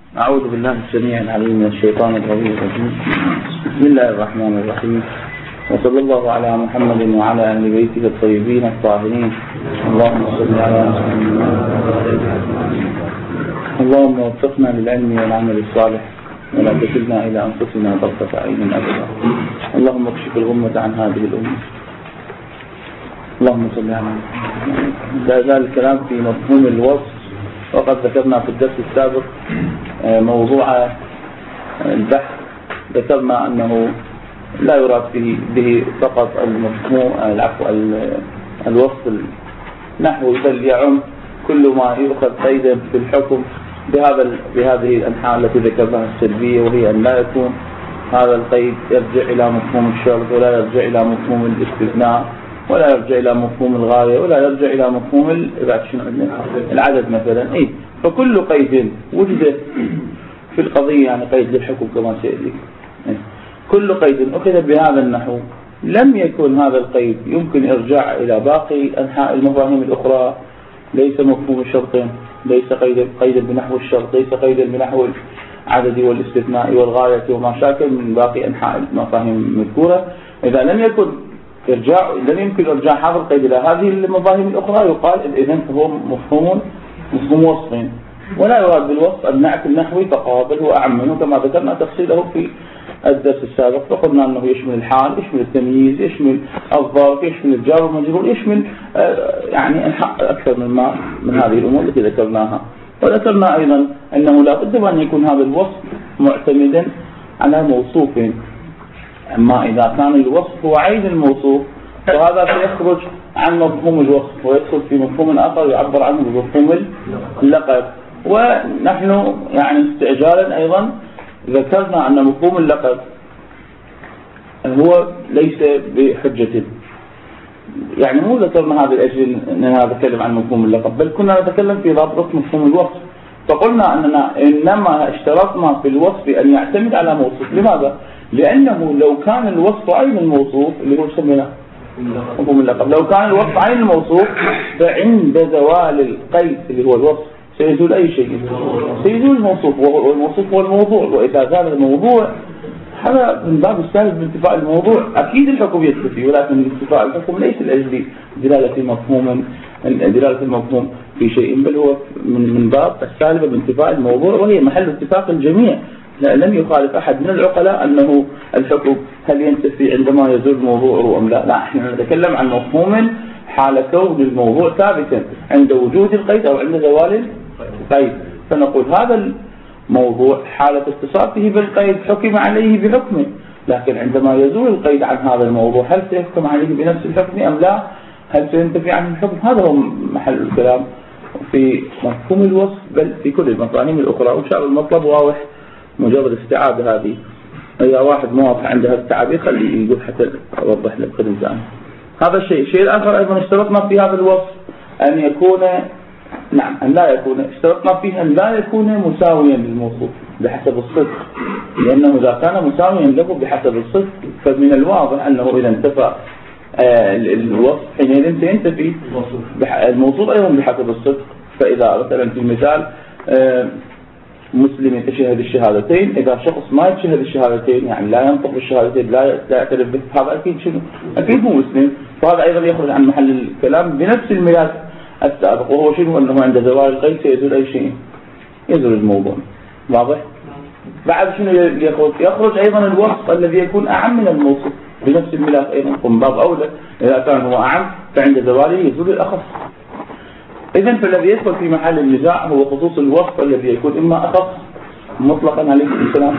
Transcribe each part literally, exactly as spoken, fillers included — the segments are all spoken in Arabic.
أعوذ بالله السميع العليم من الشيطان الرجيم. بسم الله الرحمن الرحيم، وصلى الله على محمد وعلى أهل بيته الطيبين الطاهرين. اللهم صل على محمد. اللهم وفقنا للعلم والعمل الصالح، ولا تكلنا إلى أنفسنا طرفة عين أبدا. اللهم اكشف الغمة عن هذه الأمة. اللهم صل على محمد. لا زال الكلام في مفهوم الوصف، وقد ذكرنا في الدرس السابق موضوع البحث. ذكرنا أنه لا يراد به, به فقط المفهوم العفو الوصف النحوي، بل يعم كل ما يؤخذ قيدا في الحكم بهذا بهذه الأنحاء التي ذكرناها السلبية، وهي أن لا يكون هذا القيد يرجع إلى مفهوم الشرط، ولا يرجع إلى مفهوم الاستثناء، ولا يرجع إلى مفهوم الغاية، ولا يرجع إلى مفهوم العدد مثلا. إيه؟ فكل قيد وجد في القضية، يعني قيد للحكم كما سيأتي، إيه؟ كل قيد أخذ بهذا النحو لم يكن هذا القيد يمكن إرجاع إلى باقي أنحاء المفاهيم الأخرى. ليس مفهوم الشرط، ليس قيدا قيدا بنحو الشرط، ليس قيدا بنحو العدد والاستثناء والغاية وما شاكل من باقي أنحاء المفاهيم المذكورة. إذا لم يكن إرجاع لم يمكن إرجاع هذا القيد إلى هذه المفاهيم الأخرى، يقال إذن فهو مفهوم مفهوم وصف، ولا يراد بالوصف النعت النحوي فقط، بل هو أعم منه كما ذكرنا تفصيله في الدرس السابق. فقلنا أنه يشمل الحال، يشمل التمييز، يشمل الظرف، يشمل الجار والمجرور، يشمل يعني أكثر من ما من هذه الأمور التي ذكرناها. وذكرنا أيضا أنه لا بد أن يكون هذا الوصف معتمدا على موصوف. أما إذا كان الوصف هو عين الموصوف فهذا سيخرج عن مفهوم الوصف ويدخل في مفهوم آخر يعبر عنه بمفهوم اللقب. ونحن يعني استعجالا أيضا ذكرنا أن مفهوم اللقب هو ليس بحجة، يعني مو ذكرنا هذا الأجل أننا نتكلم عن مفهوم اللقب، بل كنا نتكلم في ضابط مفهوم الوصف. فقلنا أننا إنما اشترطنا في الوصف أن يعتمد على موصوف. لماذا؟ لأنه لو كان الوصف عين الموصوف اللي هو سميناه مفهوم اللقب، لو كان الوصف عين الموصوف فعند زوال القيد اللي هو الوصف سيزول أي شيء، سيزول الموصوف، والموصوف هو الموضوع. وإذا زال الموضوع هذا من باب السالب بانتفاء الموضوع. أكيد الحكم يكتفي، ولكن انتفاء الحكم ليس لأجل دلالة مفهوم دلالة المفهوم في شيء، بل هو من من باب السالب بانتفاء الموضوع، وهي محل اتفاق الجميع. لا لم يخالف أحد من العقلاء أنه الحكم هل ينتفي عندما يزول الموضوع أم لا. لا، احنا نتكلم عن مفهوم حال كون الموضوع ثابتا عند وجود القيد أو عند زوال القيد. فنقول هذا الموضوع حالة اتصافه بالقيد حكم عليه بحكمه، لكن عندما يزول القيد عن هذا الموضوع هل سيحكم عليه بنفس الحكم أم لا؟ هل سينتفي عنه الحكم؟ هذا هو محل الكلام في مفهوم الوصف، بل في كل المفاهيم الأخرى. وإن شاء الله المطلب واضح، مجرد استعادة هذه. إذا واحد ما واضح عنده هذا التعبير خليه يقول حتى أوضح لك قدم ثاني. هذا الشيء. الشيء الآخر أيضا اشترطنا في هذا الوصف أن يكون نعم أن لا يكون اشترطنا فيه أن لا يكون مساويا للموصوف بحسب الصدق، لأنه إذا كان مساويا له بحسب الصدق فمن الواضح أنه إذا انتفى آه الوصف حينئذ سينتفي الموصوف أيضا بحسب الصدق. فإذا مثلا في مثال آه مسلم يتشهد الشهادتين، إذا شخص ما يتشهد الشهادتين يعني لا ينطق بالشهادتين، لا يعترف به، هذا أكيد شنو؟ أكيد هو مسلم. فهذا أيضا يخرج عن محل الكلام بنفس الميراث السابق، وهو شنو؟ أنه عند زوال القيد سيزول أي شيء، يزول الموضوع. واضح؟ بعد شنو يخرج؟ يخرج أيضا الوصف الذي يكون أعم من الموصوف بنفس الميراث أيضا، من باب أولى إذا كان هو أعم فعند زواله يزول الأخص. إذن فالذي يدخل في محل النزاع هو خصوص الوصف الذي يكون إما أخص مطلقا عليه السلام،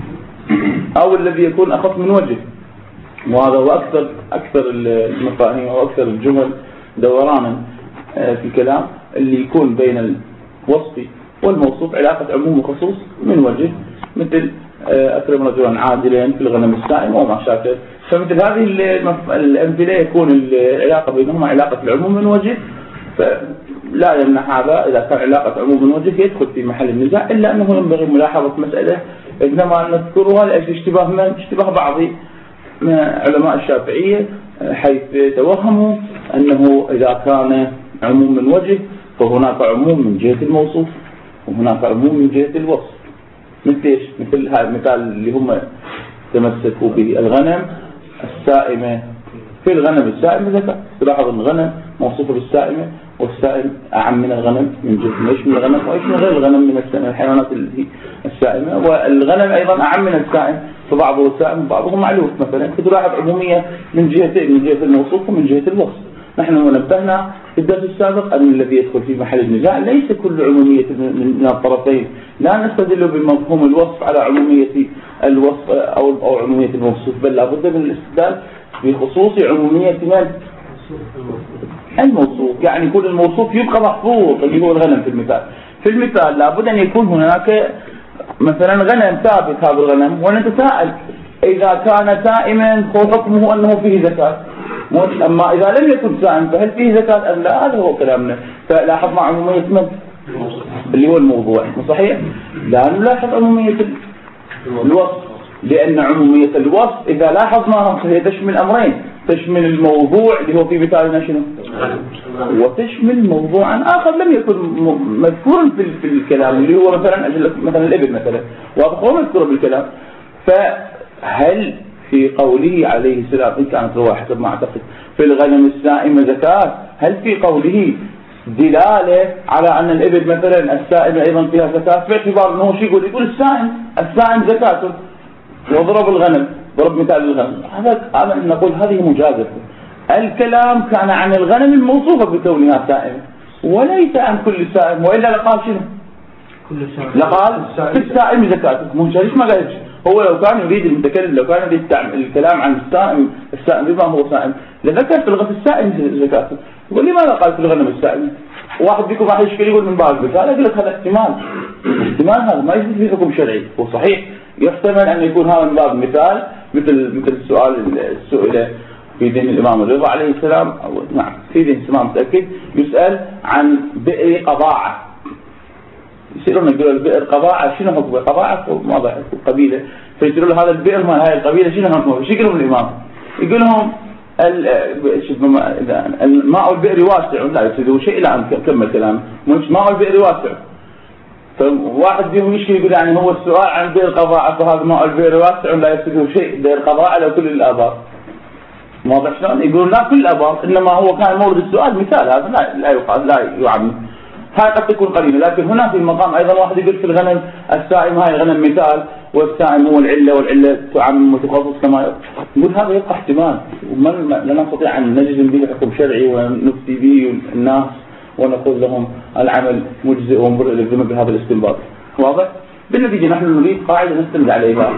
أو الذي يكون أخص من وجه. وهذا هو أكثر أكثر المفاهيم وأكثر الجمل دورانا في الكلام، اللي يكون بين الوصف والموصوف علاقة عموم وخصوص من وجه، مثل أكرم رجلا عادلا في الغنم السائم وما شاكل. فمثل هذه الأمثلة يكون العلاقة بينهما علاقة العموم من وجه، فلا يمنع هذا إذا كان علاقة عموم من وجه يدخل في محل النزاع، إلا أنه ينبغي ملاحظة مسألة إنما نذكرها لأجل اشتباه من اشتباه بعض علماء الشافعية، حيث توهموا أنه إذا كان عموم من وجه فهناك عموم من جهة الموصوف وهناك عموم من جهة الوصف. مثل ايش؟ مثل هذا المثال اللي هم تمسكوا به، الغنم السائمة. في الغنم السائمة زكاة. تلاحظ ان الغنم موصوفة بالسائمة، والسائم أعم من الغنم من جهة ايش من الغنم وايش من غير الغنم من الحيوانات اللي السائمة، والغنم أيضا أعم من السائم، فبعضه سائم وبعضه معلوف مثلا. فتلاحظ عمومية من جهتين، من جهة الموصوف ومن جهة الوصف. نحن نبهنا في الدرس السابق أن الذي يدخل في محل النزاع ليس كل عمومية من الطرفين، لا نستدل بمفهوم الوصف على عمومية الوصف أو أو عمومية الموصوف، بل لابد من الاستدلال بخصوص عمومية من الموصوف. يعني يكون الموصوف يبقى محفوظ اللي هو الغنم في المثال. في المثال لابد أن يكون هناك مثلا غنم ثابت، هذا الغنم ونتساءل إذا كان سائما حكمه أنه فيه زكاة، أما إذا لم يكن سائم فهل فيه زكاة أم لا؟ هذا هو كلامنا. فلاحظنا عمومية من اللي هو الموضوع صحيح؟ لا نلاحظ عمومية الوصف، لأن عمومية الوصف إذا لاحظناها فهي تشمل أمرين، تشمل الموضوع اللي هو في مثالنا شنو، وتشمل موضوعا آخر لم يكن مذكورا في الكلام اللي هو مثلا مثلا الإبل مثلا، وهو مذكور بالكلام. فهل في قوله عليه السلام إن كانت رواية حسب ما أعتقد في الغنم السائمة زكاة، هل في قوله دلالة على أن الإبل مثلا السائمة أيضا فيها زكاة، باعتبار أنه شيء يقول يقول السائم السائم زكاة وضرب الغنم، ضرب مثال الغنم، هذا نقول هذه مجازفة. الكلام كان عن الغنم الموصوفة بكونها سائمة وليس عن كل سائم، وإلا لقال شنو؟ لقال في السائم زكاة. منشرش ما قالش. هو لو كان يريد المتكلم لو كان يريد الكلام عن السائم السائم بما هو سائم لذكر في الغنم السائم زكاة. يقول لماذا قال في الغنم السائم؟ واحد بيكم راح يشكل يقول من باب المثال، أقول لك هذا احتمال، احتمال هذا ما يجوز فيه حكم شرعي. وصحيح يحتمل أن يكون هذا من باب المثال، مثل مثل السؤال السؤال في دين الإمام الرضا عليه السلام، أو نعم في دين الإمام متأكد، يسأل عن بئر قضاعة. يصيرون يقولوا البئر قضاعة شنو حكمه؟ قضاعة واضح قبيلة، فيصيروا له هذا البئر ما هاي القبيلة شنو حكمه؟ ايش يقولون الإمام؟ يقول لهم الماء البئر واسع، لا يفسدوا شيء. لا نكمل كلام. ماء البئر واسع. فواحد فيهم يشكي يقول يعني هو السؤال عن بئر قضاعة، فهذا ماء البئر واسع لا يفسدوا شيء، بئر قضاعة لكل الآبار. واضح شلون؟ يقولون لا كل الآبار، إنما هو كان مورد السؤال مثال، هذا لا لا يقال لا يعمم. هاي قد تكون قليلة، لكن هنا في المقام أيضا واحد يقول في الغنم السائم هاي الغنم مثال، والسائم هو العلة، والعلة تعمم وتخصص كما يقول. هذا يبقى احتمال، وما لا نستطيع أن نجزم به حكم شرعي ونفتي به الناس ونقول لهم العمل مجزئ ومبرئ للذمة بهذا الاستنباط. واضح؟ بالنتيجة نحن نريد قاعدة نستند عليها.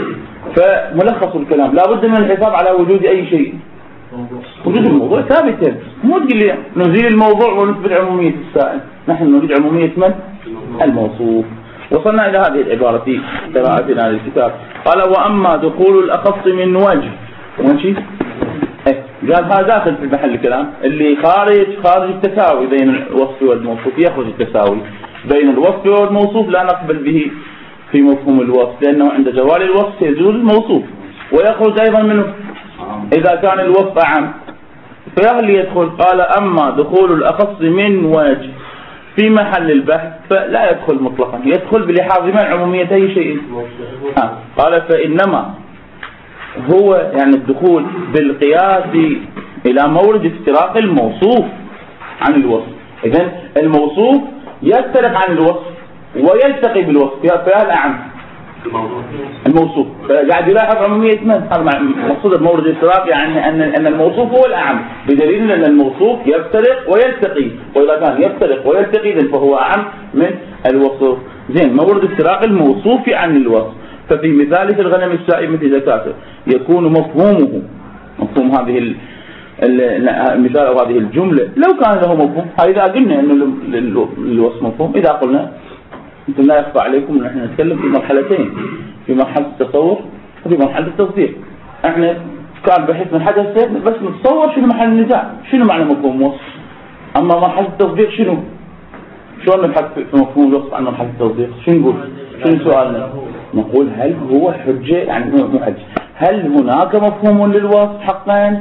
فملخص الكلام لا بد من الحساب على وجود أي شيء، وجود الموضوع ثابتا. مو تقول لي نزيل الموضوع ونثبت عمومية السائل، نحن نريد عمومية من؟ الموصوف. وصلنا إلى هذه العبارة في قراءتنا للكتاب. قال وأما دخول الأخص من وجه، ماشي؟ قال هذا داخل في محل الكلام اللي خارج خارج التساوي بين الوصف والموصوف، يخرج التساوي بين الوصف والموصوف لا نقبل به في مفهوم الوصف، لأنه عند زوال الوصف يزول الموصوف، ويخرج أيضا منه إذا كان الوصف أعم. فيهل يدخل. قال أما دخول الأخص من وجه في محل البحث فلا يدخل مطلقا، يدخل بلحاظ من عمومية أي شيء. آه. قال فإنما هو يعني الدخول بالقياس إلى مورد افتراق الموصوف عن الوصف. إذن الموصوف يفترق عن الوصف ويلتقي بالوصف، فهذا الأعم الموصوف. فقاعد يلاحظ عمومية من هذا مقصود مورد الافتراق، يعني أن أن الموصوف هو الأعم، بدليل أن الموصوف يفترق ويلتقي، وإذا كان يفترق ويلتقي فهو أعم من الوصف. زين، مورد افتراق الموصوف عن الوصف. ففي مثال في الغنم السائمة زكاته يكون مفهومه مفهوم هذه المثال أو هذه الجملة لو كان له مفهوم. إذا قلنا أنه الوصف مفهوم، إذا قلنا أنتم لا يخفى عليكم أن احنا نتكلم في مرحلتين، في مرحلة التصور وفي مرحلة التصديق. احنا كان بحيث من حدث بس نتصور شنو محل النزاع، شنو معنى مفهوم وصف. أما مرحلة التصديق شنو؟ شلون نبحث في مفهوم الوصف عن مرحلة التصديق؟ شنو نقول؟ شنو سؤالنا؟ نقول هل هو حجة، يعني مو حجة، هل هناك مفهوم للوصف حقا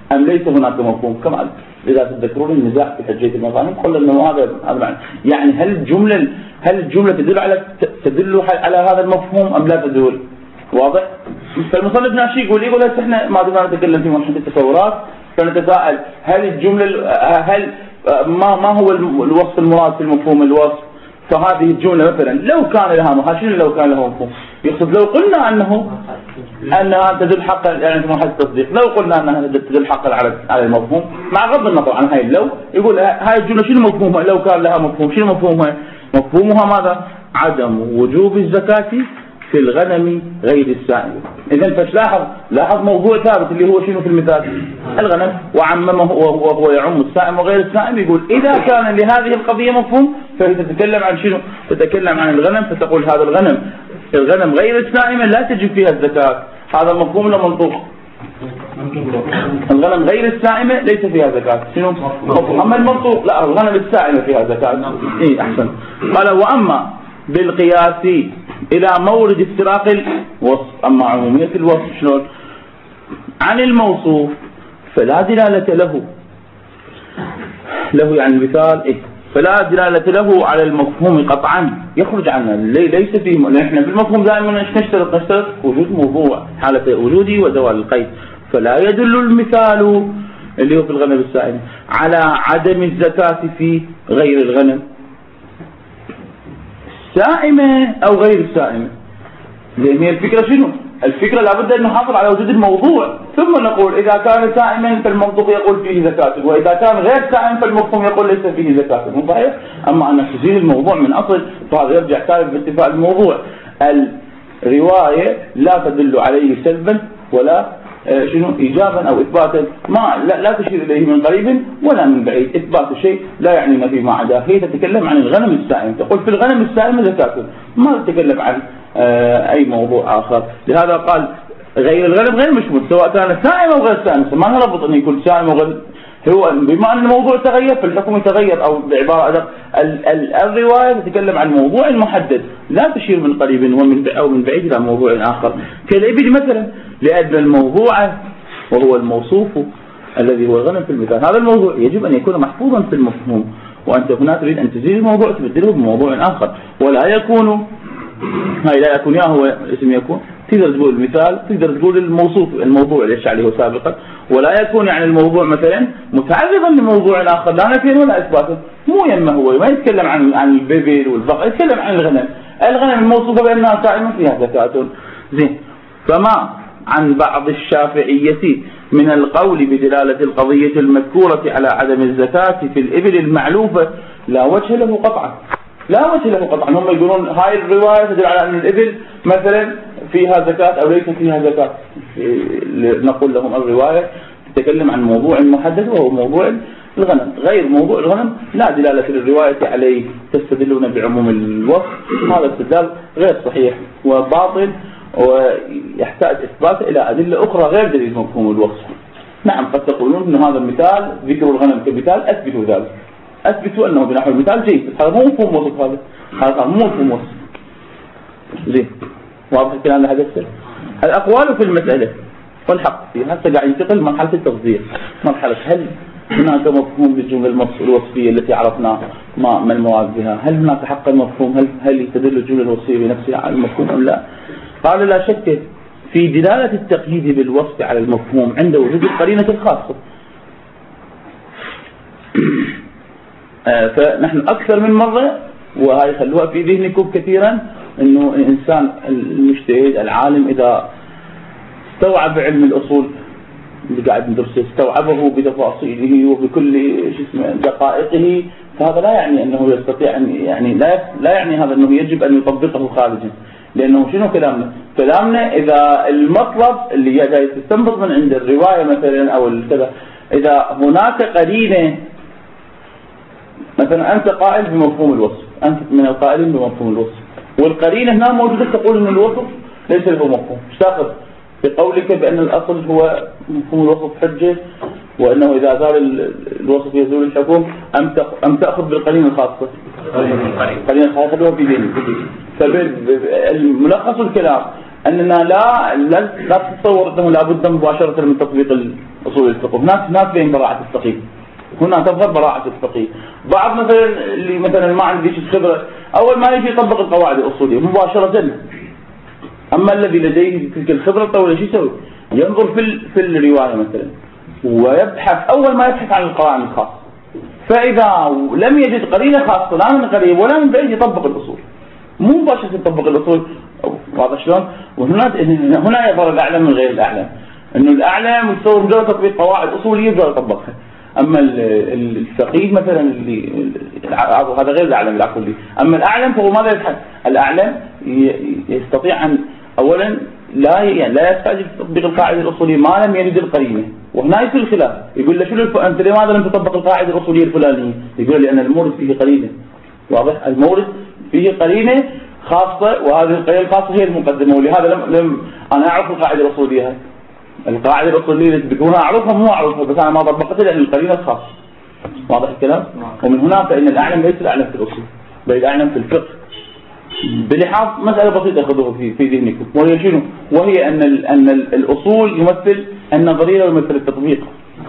أم ليس هناك مفهوم؟ كما إذا تذكرون النزاع في حجية المظالم قلنا أنه هذا هذا يعني هل الجملة هل الجملة تدل على تدل على هذا المفهوم أم لا تدل؟ واضح؟ فالمصنف ناشي يقول يقول احنا ما دمنا نتكلم في مرحلة التصورات فنتساءل هل الجملة هل ما ما هو الوصف المراد في المفهوم الوصف؟ فهذه الجملة مثلا لو كان لها مفهوم لو كان لها مفهوم يقصد لو قلنا أنه أنها تدل حقا يعني في مرحلة التصديق لو قلنا أنها تدل حقا على على المفهوم مع غض النظر عن هاي لو يقول هاي الجملة شنو مفهومها لو كان لها مفهوم شنو مفهومها؟ مفهومها ماذا؟ عدم وجوب الزكاة في الغنم غير السائمة. إذن فاش لاحظ لاحظ موضوع ثابت اللي هو شنو في المثال؟ الغنم وعممه وهو يعم السائم وغير السائم يقول إذا كان لهذه القضية مفهوم فهي تتكلم عن شنو؟ تتكلم عن الغنم فتقول هذا الغنم الغنم غير السائمة لا تجب فيها الزكاة. هذا مفهوم ولا منطوق؟ الغنم غير السائمة ليس فيها زكاة. شنو؟ أما المنطوق لا الغنم السائمة فيها زكاة. إيه أحسن. قال وأما بالقياس إلى مورد افتراق الوصف أما عمومية الوصف شلون؟ عن الموصوف فلا دلالة له له يعني المثال إيه؟ فلا دلالة له على المفهوم قطعا يخرج عنه ليس فيه نحن بالمفهوم دائما نشترط نشترط وجود موضوع حالة وجودي وزوال القيد فلا يدل المثال اللي هو في الغنم السائم على عدم الزكاة في غير الغنم سائمة أو غير السائمة. لأن هي الفكرة شنو؟ الفكرة لابد أن نحافظ على وجود الموضوع ثم نقول إذا كان سائما فالمنطق يقول فيه زكاة وإذا كان غير سائم فالمفهوم يقول ليس فيه زكاة مو صحيح؟ أما أن تزيل الموضوع من أصل فهذا يرجع ثابت باتفاق الموضوع. الرواية لا تدل عليه سلبا ولا شنو إيجابا أو إثباتا ما لا, لا تشير إليه من قريب ولا من بعيد إثبات شيء لا يعني ما في ما عداه. هي تتكلم عن الغنم السائم تقول في الغنم السائم زكاة ما تتكلم عن أي موضوع آخر. لهذا قال غير الغنم غير مشمول سواء كان سائم أو غير سائم ما نربط أن يكون سائم وغير هو بما أن الموضوع تغير فالحكم يتغير أو بعبارة أدق الرواية تتكلم عن موضوع محدد لا تشير من قريب ومن أو من بعيد إلى موضوع آخر كالإبل مثلا لأن الموضوع وهو الموصوف الذي هو الغنم في المثال هذا الموضوع يجب أن يكون محفوظا في المفهوم وأنت هنا تريد أن تزيل الموضوع تبدله بموضوع آخر ولا يكون هاي لا يكون يا هو اسم يكون تقدر تقول المثال تقدر تقول الموصوف الموضوع اللي اشتغل عليه سابقا ولا يكون يعني الموضوع مثلا متعرضا لموضوع آخر لا نفي ولا إثبات مو يما هو ما يتكلم عن عن البيبل والبقر يتكلم عن الغنم الغنم الموصوفة بأنها سائمة فيها زكاة زين. فما عن بعض الشافعية من القول بدلالة القضية المذكورة على عدم الزكاة في الإبل المعلوفة لا وجه له قطعا لا وجه له قطعا. هم يقولون هاي الرواية تدل على أن الإبل مثلا فيها زكاة أو ليس فيها زكاة نقول لهم الرواية تتكلم عن موضوع محدد وهو موضوع الغنم غير موضوع الغنم لا دلالة للرواية عليه تستدلون بعموم الوصف هذا استدلال غير صحيح وباطل ويحتاج إثبات إلى أدلة أخرى غير دليل مفهوم الوصف. نعم قد تقولون أن هذا المثال ذكر الغنم كمثال أثبتوا ذلك أثبتوا أنه بنحو المثال جيد هذا مو مفهوم وصف هذا هذا مو مفهوم وصف زين واضح الكلام لهذا السر. الأقوال في المسألة والحق فيها هسه قاعد ينتقل مرحلة التصدير مرحلة هل هناك مفهوم للجملة الوصفية التي عرفنا ما ما المراد بها هل هناك حقا مفهوم هل هل تدل الجملة الوصفية بنفسها على المفهوم أم لا. قال لا شك في دلالة التقييد بالوصف على المفهوم عند وجود القرينة الخاصة. فنحن أكثر من مرة وهي خلوها في ذهنكم كثيرا أنه الإنسان المجتهد العالم إذا استوعب علم الأصول اللي قاعد ندرسه استوعبه بتفاصيله وبكل شو اسمه دقائقه فهذا لا يعني أنه يستطيع أن يعني لا لا يعني هذا أنه يجب أن يطبقه خارجا. لأنه شنو كلامنا؟ كلامنا إذا المطلب اللي جاي تستنبط من عند الرواية مثلا أو كذا إذا هناك قرينة مثلا أنت قائل بمفهوم الوصف أنت من القائلين بمفهوم الوصف والقرينة هنا موجودة تقول أن الوصف ليس له مفهوم ايش تاخذ بقولك بأن الأصل هو مفهوم الوصف حجة وأنه إذا زال الوصف يزول الحكم أم أم تأخذ بالقرينة الخاصة القرينة الخاصة خلوها في ذهنك. فالملخص الكلام اننا لا لا, لا تتصور انه لابد مباشره من تطبيق الاصول الفقه. هناك هناك بين براعه الفقيه، هنا تظهر براعه الفقيه. بعض مثلا اللي مثلا ما عنديش خبره اول ما يجي يطبق القواعد الاصوليه مباشره، اما الذي لديه تلك الخبره الطويله شو يسوي؟ ينظر في في الروايه مثلا ويبحث، اول ما يبحث عن القرائن الخاصه، فاذا لم يجد قرينه خاصه لا من قريب ولا من بعيد يطبق الاصول، مو مباشره يطبق الاصول. واضح شلون؟ وهنا هنا يظهر الاعلم من غير الاعلم، انه الاعلم يتصور مجرد تطبيق قواعد اصوليه يقدر يطبقها، اما الفقيه مثلا اللي هذا غير الاعلم العقلي لي. اما الاعلم فهو ماذا يبحث؟ الاعلم يستطيع ان اولا لا يعني لا يستعجل تطبيق القاعده الاصوليه ما لم يرد القرينه، وهنا يصير الخلاف، يقول له شنو الف... انت لماذا لم تطبق القاعده الاصوليه الفلانيه؟ يقول لان المورد فيه قرينه. واضح؟ المورد فيه قرينه خاصه، وهذه القرينه الخاصه هي المقدمه، ولهذا لم, لم انا اعرف القاعده الاصوليه، القاعده الاصوليه اللي بتكون اعرفها مو اعرفها بس انا ما طبقتها لان القرينه الخاصه. واضح الكلام؟ ومن هنا فان الاعلم ليس الاعلم في الاصول بل الاعلم في الفقه. بلحاظ مساله بسيطه خذوها في في ذهنكم، وهي شنو؟ وهي ان ال ان ال الاصول يمثل النظريه ويمثل التطبيق.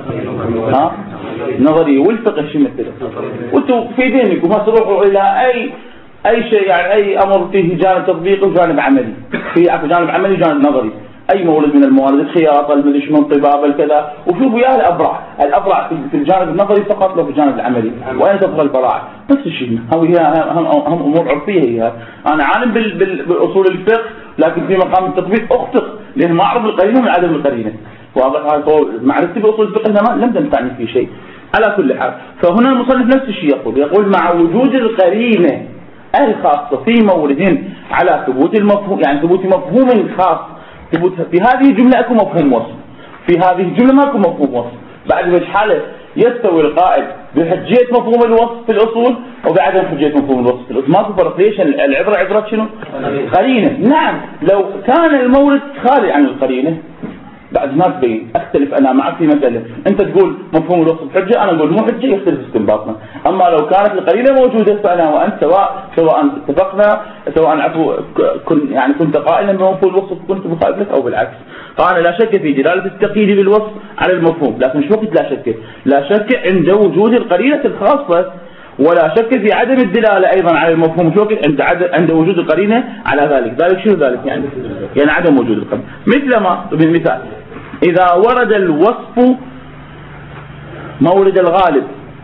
ها؟ النظريه والفقه شو يمثل؟ وانتم في ذهنكم ما تروحوا الى اي اي شيء يعني اي امر فيه جانب تطبيقي وجانب عملي، في جانب عملي وجانب نظري، اي مورد من الموارد، الخياطه، المدري شنو، الطبابه، الكذا، وشوفوا يا الابرع، الابرع في الجانب النظري فقط لو في الجانب العملي، وين تظهر البراعه؟ نفس الشيء، هي هم هم امور عرفيه هي. انا عالم بالاصول الفقه لكن في مقام التطبيق اخطئ لان ما اعرف القرينه من عدم القرينه. واضح؟ معرفتي باصول الفقه ما لم تنفعني في شيء. على كل حال فهنا المصنف نفس الشيء يقول، يقول مع وجود القرينه الخاصه في مورد على ثبوت المفهوم، يعني ثبوت مفهوم خاص، ثبوت في هذه الجمله اكو مفهوم وصف، في هذه الجمله ماكو مفهوم وصف، بعد وجه حاله يستوي القائل بحجيه مفهوم الوصف في الاصول وبعدم حجيه مفهوم الوصف في الاصول، ماكو فرق. ليش؟ العبره عبره شنو؟ قرينه. نعم لو كان المورد خالي عن القرينه بعد ما تبين اختلف انا معك في مساله، انت تقول مفهوم الوصف حجه، انا اقول مو حجه، يختلف استنباطنا. اما لو كانت القرينه موجوده فانا وانت سواء سواء اتفقنا سواء عفوا كن يعني كنت قائلا بمفهوم الوصف كنت مخالف لك او بالعكس. قال لا شك في دلاله التقييد بالوصف على المفهوم، لكن شو وقت لا شك؟ لا شك عند وجود القرينه الخاصه، ولا شك في عدم الدلاله ايضا على المفهوم، شو وقت؟ عند عند وجود القرينه على ذلك. ذلك شنو ذلك يعني؟ يعني عدم وجود القرينه. مثل ما بالمثال إذا ورد الوصف مورد الغالب،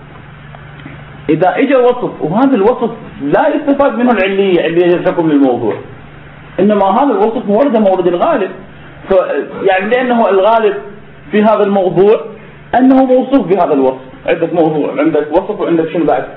إذا إجا وصف وهذا الوصف لا يستفاد منه العلية علية الحكم للموضوع، إنما هذا الوصف ورد مورد الغالب، يعني لأنه الغالب في هذا الموضوع أنه موصوف بهذا الوصف. عندك موضوع عندك وصف وعندك شنو بعد؟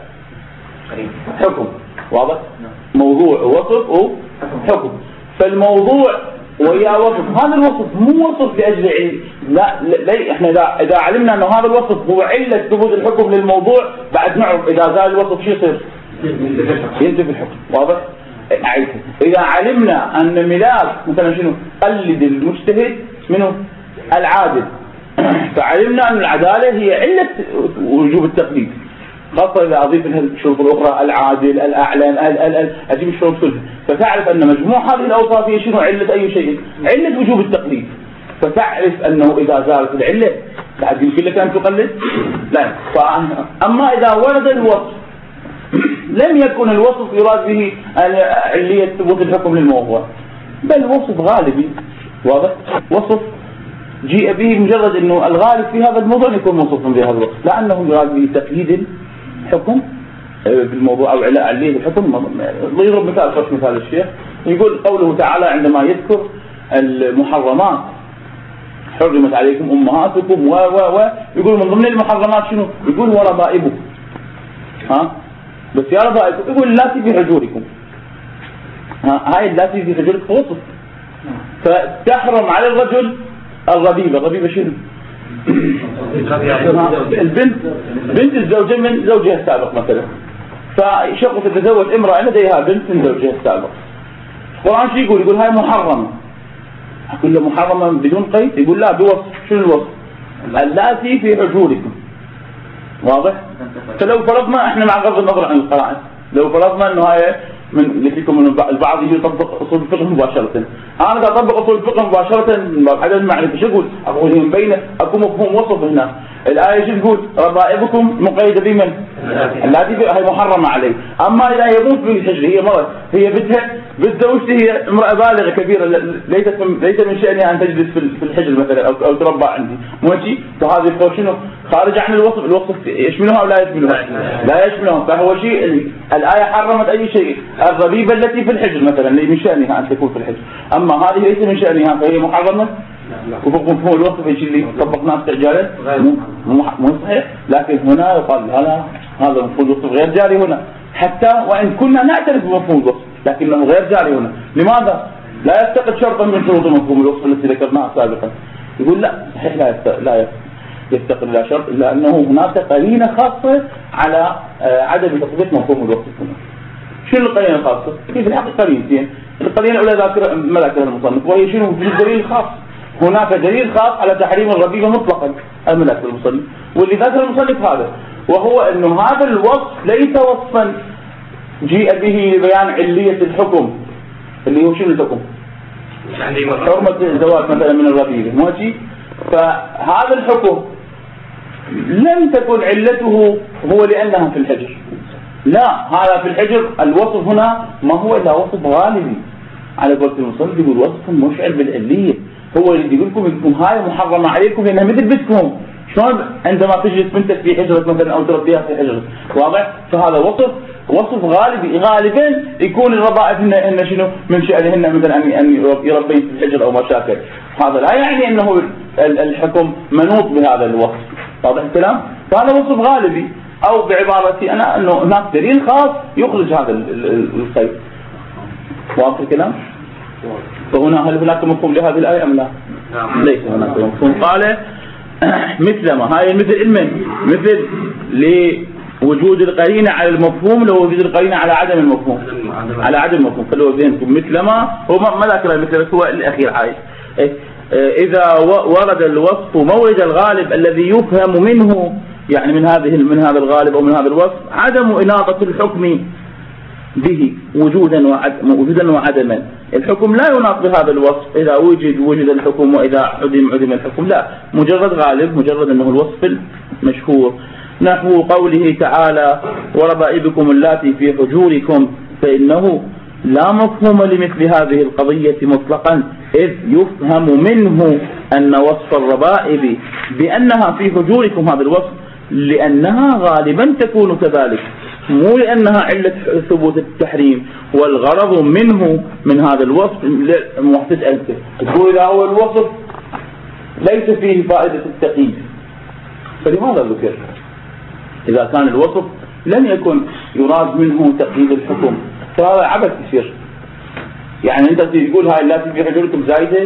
حكم. واضح؟ موضوع ووصف وحكم، فالموضوع ويا وصف، هذا الوصف مو وصف لاجل علم، لا, لا احنا اذا اذا علمنا انه هذا الوصف هو عله ثبوت الحكم للموضوع بعد نعرف اذا زال الوصف شو يصير؟ ينتفي الحكم. واضح؟ اذا علمنا ان ملاك مثلا شنو؟ قلد المجتهد منه العادل، فعلمنا ان العداله هي عله وجوب التقليد، خاصة إذا أضيف لها الشروط الأخرى العادل الأعلم أجيب الشروط كلها، فتعرف أن مجموع هذه الأوصاف هي شنو؟ علة أي شيء؟ علة وجوب التقليد. فتعرف أنه إذا زالت العلة بعد يمكن لك أن تقلد؟ لا. أما إذا ورد الوصف لم يكن الوصف يراد به علية ثبوت الحكم للموضوع، بل وصف غالبي. واضح؟ وصف جيء به مجرد أنه الغالب في هذا الموضوع يكون موصوفا بهذا الوصف، لا أنه يراد به تقييد حكم بالموضوع او علاء عليه الحكم. يضرب مثال فرش مثال الشيخ يقول قوله تعالى عندما يذكر المحرمات حرمت عليكم امهاتكم و و و يقول من ضمن المحرمات شنو؟ يقول وربائبكم. ها بس يا ربائبكم يقول اللاتي في حجوركم، ها هاي اللاتي في حجوركم وصف، فتحرم على الرجل الربيبه. الربيبه شنو؟ البنت بنت الزوجة من زوجها السابق مثلا، فشق تتزوج امرأة لديها بنت من زوجها السابق. القرآن شو يقول؟ يقول هاي محرمة. أقول له محرمة بدون قيد؟ يقول لا بوصف. شنو الوصف؟ اللاتي في حجوركم. واضح؟ فلو فرضنا احنا مع غض النظر عن القرائن، لو فرضنا انه هاي من اللي فيكم من البعض يجي يطبق اصول الفقه مباشره. انا اذا اطبق اصول الفقه مباشره عدم معرفه شو اقول؟ اقول هي مبينه اكو مفهوم وصف هنا. الايه شو تقول؟ ربائبكم مقيده بمن؟ التي هي محرمه عليه. اما اذا يموت في الحجر هي مرض هي بدها بتزوجته هي امراه بالغه كبيره ليست من ليس من شانها ان تجلس في الحجر مثلا او او تربى عندي، مو شيء؟ فهذه شنو؟ خارج عن الوصف، الوصف يشملها او لا يشملها؟ لا يشملها، فهو شيء الايه حرمت اي شيء، الربيبه التي في الحجر مثلا اللي من شانها ان تكون في الحجر، اما هذه ليس من شانها فهي محرمه. وفق مفهوم الوصف الشيء اللي طبقناه استعجالا مو صحيح، لكن هنا يقال لا لا هذا مفهوم الوصف غير جاري هنا، حتى وان كنا نعترف بمفهوم الوصف لكنه غير جاري هنا. لماذا؟ لا يفتقد شرطا من شروط مفهوم الوصف التي ذكرناها سابقا. يقول لا صحيح لا لا يفتقد الى شرط الا انه هناك قرينه خاصه على عدم تطبيق مفهوم الوصف هنا. شنو القرينه الخاصه؟ في الحقيقه قرينتين، القرينه الاولى ذاكره ما ذكرها المصنف وهي شنو؟ في الدليل الخاص. هناك دليل خاص على تحريم الربيبه مطلقا المذكر المصنف، واللي ذكر المصنف هذا وهو انه هذا الوصف ليس وصفا جيء به لبيان عليه الحكم اللي هو شنو الحكم؟ حرمه الزواج مثلا من الربيبه، ماشي؟ فهذا الحكم لم تكن علته هو لانها في الحجر، لا، هذا في الحجر الوصف هنا ما هو الا وصف غالبي على قولة المصنف، يقول وصف مشعر بالعليه، هو اللي يقول لكم انكم هاي محرمه عليكم لانها مثل بيتكم، شلون عندما تجلس بنتك في حجره مثلا او تربيها في حجره، واضح؟ فهذا وصف وصف غالبي، غالبا يكون الربائب هن شنو من شأنهن مثلا ان ان يربين في الحجر او ما شابه، هذا لا يعني انه الحكم منوط بهذا الوصف، واضح الكلام؟ فهذا وصف غالبي، او بعبارتي انا انه هناك دليل خاص يخرج هذا القيد، واضح الكلام؟ فهنا هل هناك مفهوم لهذه الآية أم لا؟ ليس هناك مفهوم. قال مثل ما هاي المثل علما مثل لوجود القرينة على المفهوم لو وجود القرينة على عدم المفهوم، على عدم المفهوم، خلوا ذهنكم مثل ما هو ما ذكر مثل هو الأخير هاي إذا ورد الوصف مورد الغالب الذي يفهم منه، يعني من هذه من هذا الغالب أو من هذا الوصف عدم إناطة الحكم به وجودا وعدما، وجودا وعدما، الحكم لا يناط بهذا الوصف، إذا وجد وجد الحكم وإذا عدم عدم الحكم، لا، مجرد غالب، مجرد أنه الوصف المشهور، نحو قوله تعالى وربائبكم اللاتي في حجوركم، فإنه لا مفهوم لمثل هذه القضية مطلقا، إذ يفهم منه أن وصف الربائب بأنها في حجوركم هذا الوصف لأنها غالبا تكون كذلك، مو لأنها علة ثبوت التحريم، والغرض منه من هذا الوصف محتاج أنت تقول إذا هو الوصف ليس فيه فائدة التقييد فلماذا ذكر؟ إذا كان الوصف لم يكن يراد منه تقييد الحكم فهذا عبث يصير، يعني أنت تقول هاي التي في حجوركم زايدة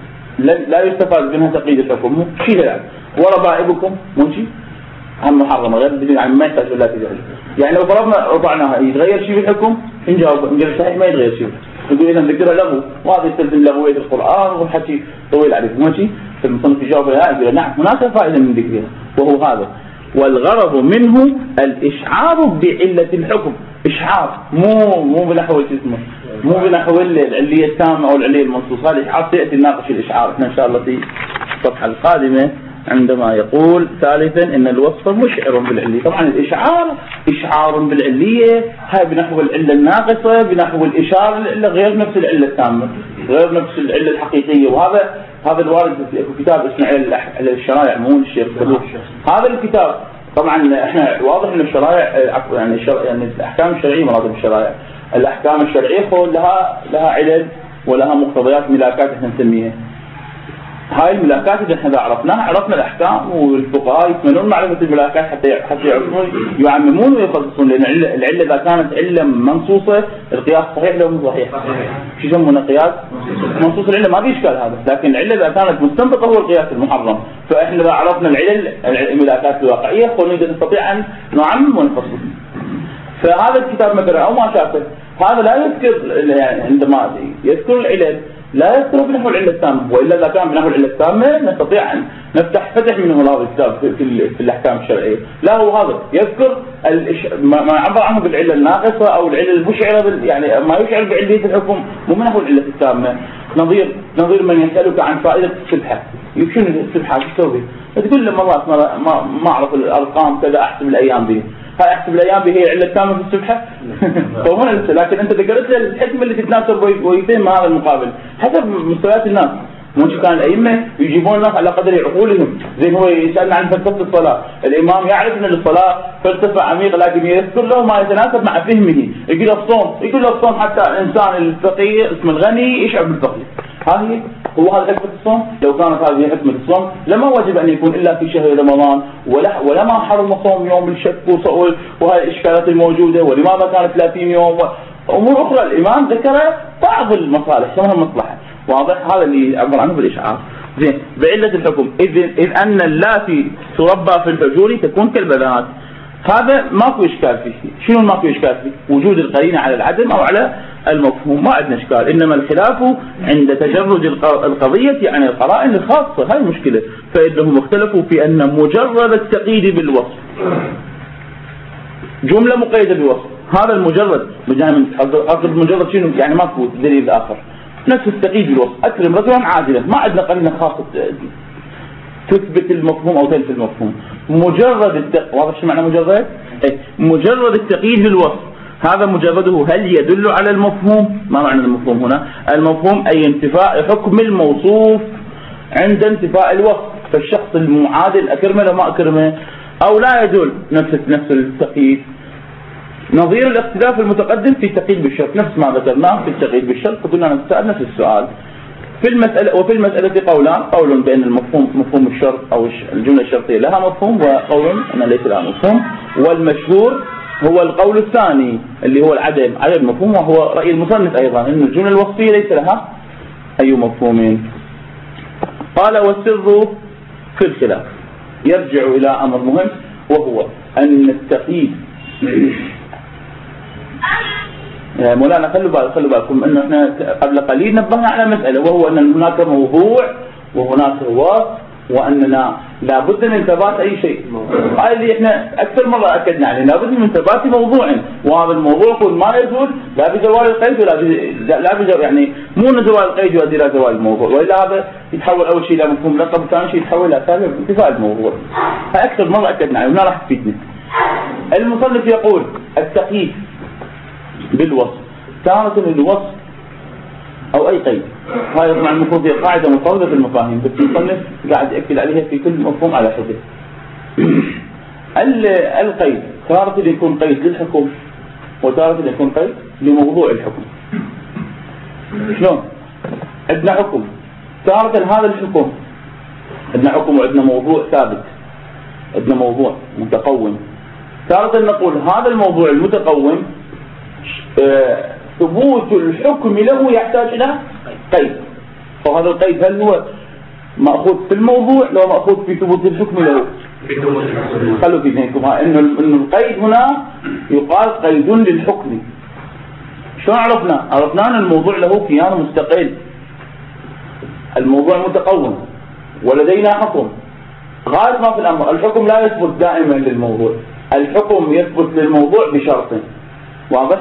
لا يستفاد منها تقييد الحكم، شيء لا، وربائبكم ماشي هم محرمه غير بدون يعني ما يحتاج ولا تجعل، يعني لو فرضنا رفعناها يتغير شيء بالحكم؟ نجاوب نقول صحيح ما يتغير شيء، نقول اذا ذكرها لغو وهذا يستلزم لغويه القران والحكي طويل عليه ماشي، فالمصنف يجاوب لا يقول نعم هناك فائده من ذكرها وهو هذا، والغرض منه الاشعار بعله الحكم، اشعار مو مو بنحو اسمه مو بنحو العليه التامه او العليه المنصوصه، هذا اشعار سياتي نناقش الاشعار احنا ان شاء الله في الصفحه القادمه عندما يقول ثالثا ان الوصف مشعر بالعليه، طبعا الاشعار اشعار بالعليه هاي بنحو العله الناقصه بنحو الاشاره للعله غير نفس العله التامه غير نفس العله الحقيقيه، وهذا هذا الوارد في كتاب اسمه علل الشرائع مو الشيخ صدوق، هذا الكتاب طبعا احنا واضح ان الشرائع يعني الشرع يعني الاحكام الشرعيه مراتب الشرائع، الاحكام الشرعيه لها لها علل ولها مقتضيات ملاكات احنا نسميها، هاي الملاكات اللي احنا عرفناها عرفنا الاحكام والفقهاء يتمنون معرفه الملاكات حتى حتى يعرفون يعممون ويخصصون، لان العله العله اذا كانت عله منصوصه القياس صحيح لو مو صحيح، شو يسمونه قياس منصوص العله ما في اشكال هذا، لكن العله اذا كانت مستنبطه هو القياس المحرم، فاحنا اذا عرفنا العلل الملاكات الواقعيه فنقدر نستطيع ان نعمم ونخصص. فهذا الكتاب مثلا او ما شافه هذا لا يذكر يعني عندما يذكر العلل لا يذكر بنحو العلة التامة، وإلا إذا كان بنحو العلة التامة نستطيع أن نفتح فتح منه هذا الكتاب في, في الأحكام الشرعية. لا، هو هذا يذكر ما يعبر عنه بالعلة الناقصة أو العلة المشعرة، يعني ما يشعر بعلية الحكم، مو من نحو العلة التامة. نظير نظير من يسألك عن فائدة السبحة، شنو السبحة شو تسوي؟ تقول له مرات ما ما ما أعرف الأرقام كذا، أحسب الأيام به. هاي أحسب الأيام به هي العلة التامة في السبحة؟ فهنا لكن أنت ذكرت له الحكمة اللي تتناسب ويتم هذا المقابل حسب مستويات الناس. مش كان الأئمة يجيبون الناس على قدر عقولهم. زين هو يسألنا عن فلسفة الصلاة، الإمام يعرف أن الصلاة فلسفة عميقة، لكن يذكر له ما يتناسب مع فهمه. يقول له الصوم، يقول له الصوم حتى الإنسان الفقير اسم الغني يشعر بالفقر. هذه هو هذا حكمة الصوم. لو كانت هذه حكمة الصوم لما وجب أن يكون إلا في شهر رمضان، ولا ولما حرم صوم يوم الشك وهذه الإشكالات الموجودة، ولماذا كانت ثلاثين يوم وأمور أخرى. الإمام ذكر بعض المصالح سمها المصلحة، واضح؟ هذا اللي عبر عنه بالإشعار. زين، بعلة الحكم إذ, إذ أن اللاتي تربى في الحجور تكون كالبنات، هذا ماكو إشكال فيه. شنو ماكو إشكال فيه؟ وجود القرينة على العدم أو على المفهوم، ما عندنا إشكال. إنما الخلاف عند تجرد القضية عن القرائن الخاصة، هاي المشكلة. فإنهم اختلفوا في أن مجرد التقييد بالوصف، جملة مقيدة بوصف، هذا المجرد أقصد مجرد شنو يعني؟ ماكو دليل آخر، نفس التقييد بالوصف. أكرم رجلا عادلا، ما عندنا قرينة خاصة تثبت المفهوم أو تنفي المفهوم. مجرد التق... واضح شو معنى مجرد؟ إيه؟ مجرد التقييد بالوصف، هذا مجرده هل يدل على المفهوم؟ ما معنى المفهوم هنا؟ المفهوم أي انتفاء حكم الموصوف عند انتفاء الوصف. فالشخص المعادل أكرمه لو ما أكرمه، أو لا يدل نفس نفس التقييد. نظير الاختلاف المتقدم في التقييد بالشرط، نفس ما ذكرناه في التقييد بالشرط، فكنا نسأل نفس السؤال. في المسألة وفي المسألة قولان، قول بأن المفهوم مفهوم الشرط أو الجملة الشرطية لها مفهوم، وقول أن ليس لها مفهوم. والمشهور هو القول الثاني اللي هو العدم، عدم مفهوم، وهو رأي المصنف أيضا أن الجملة الوصفية ليس لها أي مفهومين. قال والسر في الخلاف يرجع إلى أمر مهم، وهو أن التقييد يا مولانا خلوا بالكم خلوا بالكم انه احنا قبل قليل نبهنا على مسألة، وهو ان هناك موضوع وهناك وصف، واننا لابد من ثبات اي شيء. هاي اللي احنا اكثر مرة اكدنا عليه، لابد من ثبات موضوع، وهذا الموضوع يكون ما يزول لا بزوال القيد ولا لا بزوال، يعني مو ان زوال القيد يؤدي الى زوال الموضوع، والا هذا يتحول اول شيء الى مفهوم لقب، ثاني شيء يتحول الى سبب انتفاء الموضوع. هاي اكثر مرة اكدنا عليه، وهنا راح تفيدنا. المصنف يقول التقييد بالوصف، تارة الوصف أو أي قيد، هاي مع المفروض هي قاعدة مفردة في المفاهيم، بس المصنف قاعد يأكد عليها في كل مفهوم على حده. القيد تارة يكون قيد للحكم، وتارة يكون قيد لموضوع الحكم. شلون؟ عندنا حكم، تارة هذا الحكم عندنا حكم وعندنا موضوع ثابت، عندنا موضوع متقوم. تارة نقول هذا الموضوع المتقوم ثبوت الحكم له يحتاج إلى قيد، وهذا القيد هل هو مأخوذ في الموضوع لو مأخوذ في ثبوت الحكم له؟ خلوا في ذهنكم إنه إنه القيد هنا يقال قيد للحكم. شو عرفنا؟ عرفنا أن الموضوع له كيان مستقل، الموضوع متقوم ولدينا حكم. غالب ما في الأمر الحكم لا يثبت دائما للموضوع، الحكم يثبت للموضوع بشرط واضح.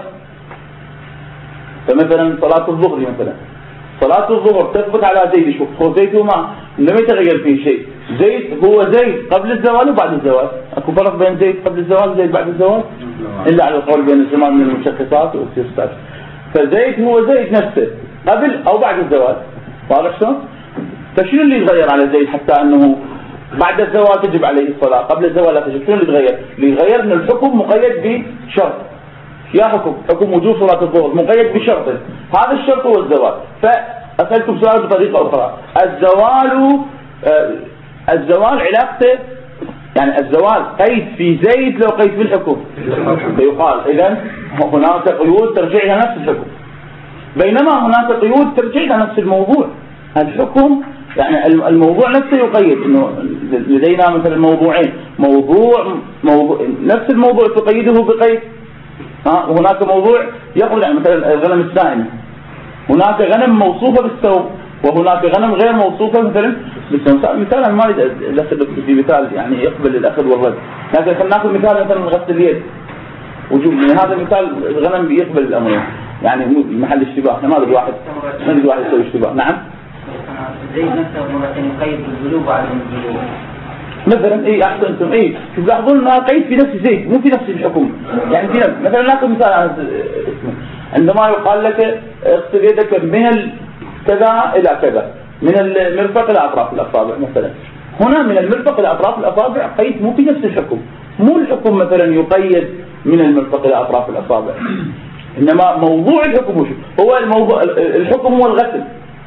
فمثلا صلاة الظهر، مثلا صلاة الظهر تثبت على زيد، شوف هو زيد وما لم يتغير فيه شيء، زيد هو زيد قبل الزوال وبعد الزوال، اكو فرق بين زيد قبل الزوال وزيد بعد الزوال؟ الا على القول بين الزمان من المشخصات والاستفسار. فزيد هو زيد نفسه قبل او بعد الزوال، واضح شلون؟ فشنو اللي يتغير على زيد حتى انه بعد الزوال تجب عليه الصلاة، قبل الزوال لا تجب؟ شنو اللي يتغير؟ اللي يتغير ان الحكم مقيد بشرط. يا حكم حكم وجوب صلاة الظهر مقيد بشرط، هذا الشرط هو الزوال. فأسألكم سؤال بطريقة أخرى، الزوال آه الزوال علاقته يعني الزوال قيد في زيد لو قيد في الحكم، فيقال إذن هناك قيود ترجع إلى نفس الحكم، بينما هناك قيود ترجع إلى نفس الموضوع. الحكم يعني الموضوع نفسه يقيد، إنه لدينا مثلا موضوعين، موضوع, موضوع نفس الموضوع تقيده بقيد، ها وهناك موضوع يخرج عن مثلا الغنم السائمة، هناك غنم موصوفة بالثوب وهناك غنم غير موصوفة مثلا بالثوب. مثال أنا ما أريد أدخل في مثال يعني يقبل الأخذ والرد، لكن خلينا ناخذ مثال مثلا غسل اليد. وجود من هذا المثال الغنم يقبل الأمر يعني محل اشتباه، احنا ما نريد واحد ما نريد واحد يسوي اشتباه. نعم. زي نفسه مرة يقيد القلوب على الانجيل مثلا. اي احسنتم. اي شوف لاحظون انها قيد في نفس زيت مو في نفس الحكم، يعني في نفس مثلا ناخذ مثال عن اسمه عندما يقال لك اغسل يدك من كذا الى كذا، من المرفق الى اطراف الاصابع مثلا. هنا من المرفق الى اطراف الاصابع قيد مو في نفس الحكم، مو الحكم مثلا يقيد من المرفق الى اطراف الاصابع، انما موضوع الحكم هو الموضوع. الحكم هو الغسل.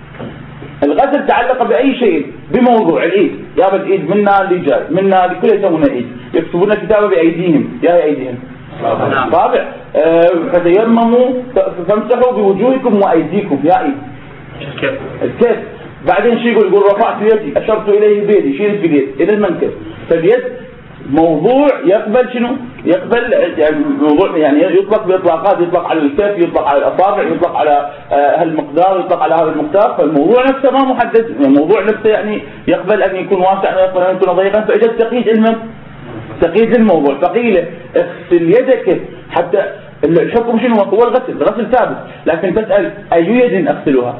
الغسل تعلق بأي شيء بموضوع الإيد، يا بالإيد منا لجاي منا لكل يسمون إيد، يكتبون الكتابة بأيديهم، يا أيديهم رابع أه فتيمموا فامسحوا بوجوهكم وأيديكم، يا إيد الكف. بعدين شيء يقول يقول رفعت يدي أشرت إليه بيدي، شيلت باليد إلى المنكب. فاليد موضوع يقبل شنو؟ يقبل يعني موضوع يعني يطلق باطلاقات، يطلق على الكف، يطلق على الاصابع، يطلق على هالمقدار، يطلق على هذا المقدار. فالموضوع نفسه ما محدد، الموضوع نفسه يعني يقبل ان يكون واسعا ويقبل ان يكون ضيقا. فاجى تقييد المم تقييد الموضوع فقيل اغسل يدك، حتى الحكم شنو هو الغسل، الغسل ثابت، لكن تسال اي يد اغسلها؟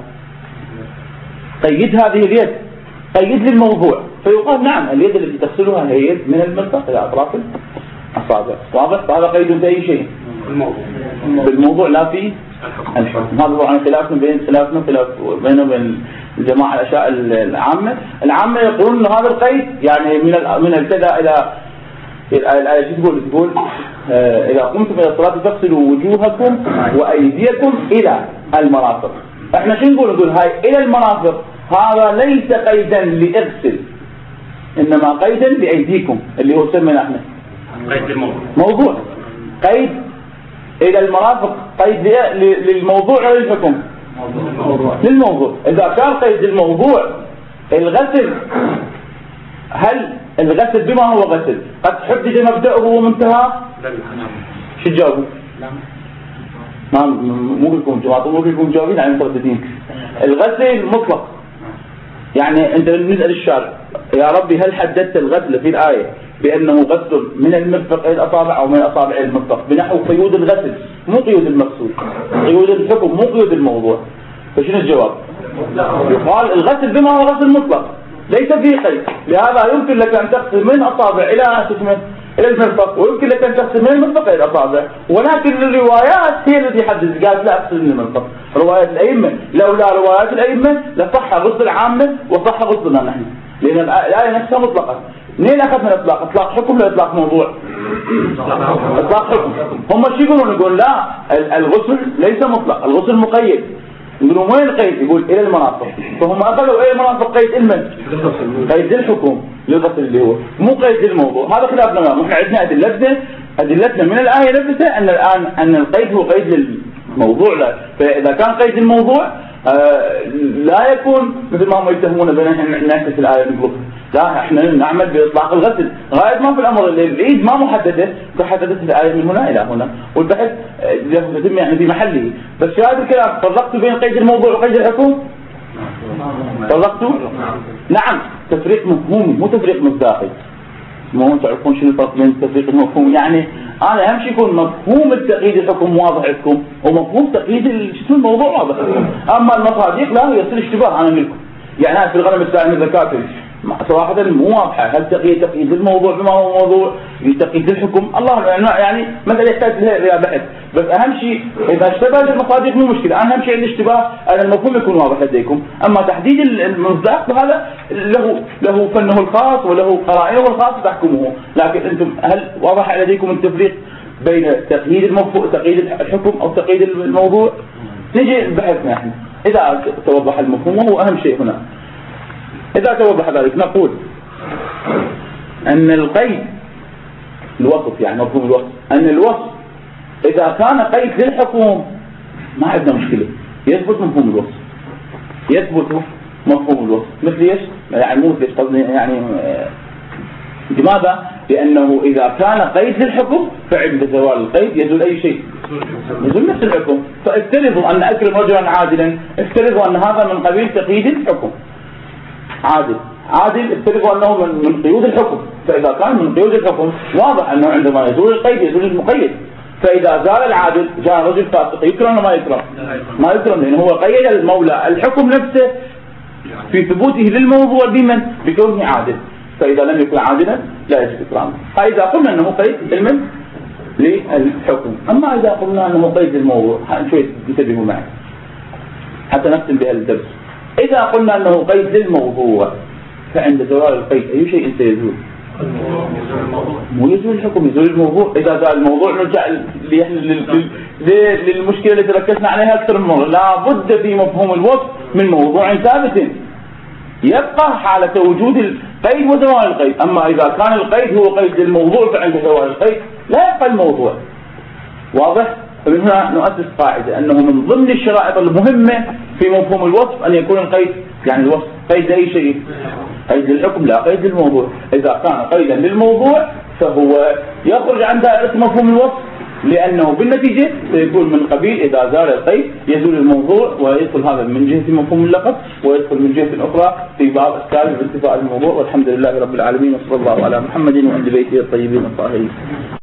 قيد هذه اليد، قيد للموضوع، فيقال نعم اليد التي تغسلها هي يد من المرفق الى اطراف الاصابع. واضح؟ فهذا قيد باي شيء بالموضوع لا في الحكم. هذا هو عن خلافنا بين خلافنا خلاف بينه وبين الجماعه الاشياء العامه. العامه يقولون ان هذا القيد يعني من من الكذا الى الايه شو تقول؟ تقول آه اذا قمتم الى الصلاه فاغسلوا وجوهكم وايديكم الى المرافق. احنا شو نقول؟ نقول هاي الى المرافق هذا ليس قيدا لاغسل، انما قيدا لايديكم اللي هو سمينا احنا قيد الموضوع. موضوع قيد الى المرافق، قيد للموضوع او للحكم؟ للموضوع. اذا كان قيد الموضوع الغسل، هل الغسل بما هو غسل قد حدد مبدأه ومنتهى؟ شو تجاوبوا؟ ما مو لكم جواب، مو لكم جوابين عن المترددين. الغسل مطلق، يعني انت نسأل الشارع يا ربي هل حددت الغسل في الآية بأنه غسل من المرفق إلى الأصابع أو من الأصابع إلى المرفق بنحو قيود الغسل مو قيود المقصود، قيود الحكم مو قيود الموضوع. فشنو الجواب؟ يقال الغسل بما هو غسل مطلق ليس فيه قيد، لهذا يمكن لك أن تغسل من الأصابع إلى إلى المرفق، ويمكن لك أن تغسل من المرفق إلى الأصابع، ولكن الروايات هي التي حددت قالت لا أغسل من المرفق. روايات الأئمة، لولا روايات الأئمة لصح غسل عامة وصح غسلنا نحن، لأن الآية نفسها مطلقة. منين أخذ من إطلاق؟ إطلاق حكم لا إطلاق موضوع؟ إطلاق حكم. هم شو يقولون؟ يقول لا الغسل ليس مطلق، الغسل مقيد. يقولون وين القيد؟ يقول إلى المناطق. فهم أخذوا إلى المناطق قيد المن، قيد الحكم للغسل اللي هو مو قيد للموضوع. هذا خلافنا معه. احنا عندنا أدلتنا أدلتنا من الآية نفسها أن الآن أن القيد هو قيد للموضوع. لا فإذا كان قيد الموضوع آه لا يكون مثل ما هم يتهمون بنا نعكس الآية نقول لا احنا نعمل بإطلاق الغسل. غاية ما في الأمر العيد ما محددة كحددت الآية من هنا إلى هنا، والبحث يتم يعني في محله. بس في هذا الكلام فرقتوا بين قيد الموضوع وقيد الحكم؟ فرقتوا؟ نعم تفريق مفهومي مو تفريق مصداقي. مو تعرفون شنو الفرق بين التفريق المفهومي؟ يعني أنا أهم شيء يكون مفهوم التقييد الحكم واضح لكم ومفهوم تقييد شو الموضوع واضح لكم. أما المصادق لا يصير اشتباه أنا منكم. يعني أنا في الغنم السائل الزكاة صراحة مو واضحة، هل تقييد تقييد الموضوع بما هو موضوع، تقييد الحكم، الله يعني مسألة يحتاج لها بحث. بس أهم شيء إذا اشتبهت المصادق مو مشكلة، أنا أهم شيء الاشتباه أن المفهوم يكون واضح لديكم. أما تحديد المصداق هذا له له فنه الخاص وله قرائنه الخاصة تحكمه، لكن أنتم هل واضح لديكم التفريق بين تقييد المفهوم تقييد الحكم أو تقييد الموضوع؟ نجي بحثنا احنا إذا توضح المفهوم وهو أهم شيء هنا. إذا توضح ذلك نقول أن القيد الوصف، يعني مفهوم الوصف، أن الوصف إذا كان قيد للحكم ما عندنا مشكلة، يثبت مفهوم الوصف، يثبت مفهوم الوصف. مثل ايش؟ يعني مو مثل ايش قصدي، يعني لماذا؟ لأنه إذا كان قيد للحكم فعند زوال القيد يزول أي شيء، يزول نفس الحكم. فافترضوا أن أكرم رجلا عادلا، افترضوا أن هذا من قبيل تقييد الحكم. عادل عادل افترضوا أنه من من قيود الحكم، فإذا كان من قيود الحكم واضح أنه عندما يزول القيد يزول المقيد. فإذا زال العادل جاء رجل فاسق يكرم ولا ما يكرم؟ ما يكرم، لأنه هو قيد المولى الحكم نفسه في ثبوته للموضوع بمن؟ بكونه عادل. فإذا لم يكن عادلا لا يجب إكرامه. فإذا قلنا أنه قيد علما للحكم. أما إذا قلنا أنه قيد للموضوع، شوي انتبهوا معي حتى نختم بهذا الدرس. إذا قلنا أنه قيد للموضوع فعند زوال القيد أي شيء سيزول؟ مو يزول الحكم، يزول الموضوع. إذا زال الموضوع نرجع للمشكلة التي ركزنا عليها أكثر من مرة. لا بد في مفهوم الوصف من موضوع ثابت يبقى حالة وجود القيد وزوال القيد. أما إذا كان القيد هو قيد للموضوع فعند زوال القيد لا يبقى الموضوع. واضح؟ فمن هنا نؤسس قاعدة أنه من ضمن الشرائط المهمة في مفهوم الوصف أن يكون القيد، يعني الوصف قيد أي شيء، قيد للحكم لا قيد للموضوع. إذا كان قيدا للموضوع فهو يخرج عن دائرة مفهوم الوصف، لأنه بالنتيجة سيكون من قبيل إذا زال القيد يزول الموضوع، ويدخل هذا من جهة مفهوم اللقب، ويدخل من جهة أخرى في باب السالب بانتفاء الموضوع. والحمد لله رب العالمين، وصلى الله على محمد وعلى بيته الطيبين الطاهرين.